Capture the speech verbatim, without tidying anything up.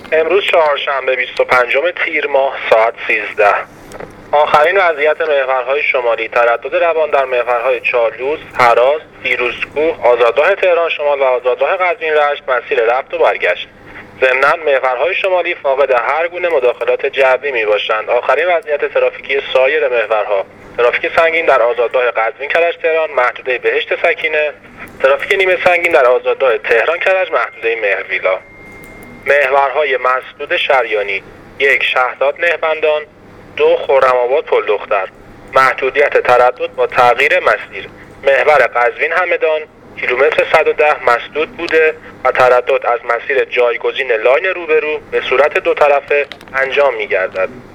امروز چهارشنبه بیست و پنجم تیر ماه ساعت سیزده. آخرین وضعیت محورهای شمالی: تردد روان در محورهای چالوس، هراس، فیروزکوه، آزادراه تهران شمال و آزادراه قزوین رشت مسیر رفت و برگشت. ضمناً محورهای شمالی فاقد هر گونه مداخلات جوی می باشند. آخرین وضعیت ترافیکی سایر محورها: ترافیک سنگین در آزادراه قزوین کرج تهران محدوده بهشت سکینه، ترافیک نیمه سنگین در آزادراه تهران کرج محدوده مهرویلا. محورهای مسدود شریانی: یک شهداد نهبندان، دو خرم‌آباد پل دختر. محدودیت تردد با تغییر مسیر: محور قزوین همدان کیلومتر صد و ده مسدود بوده و تردد از مسیر جایگزین لاین روبرو به صورت دو طرفه انجام می گردد.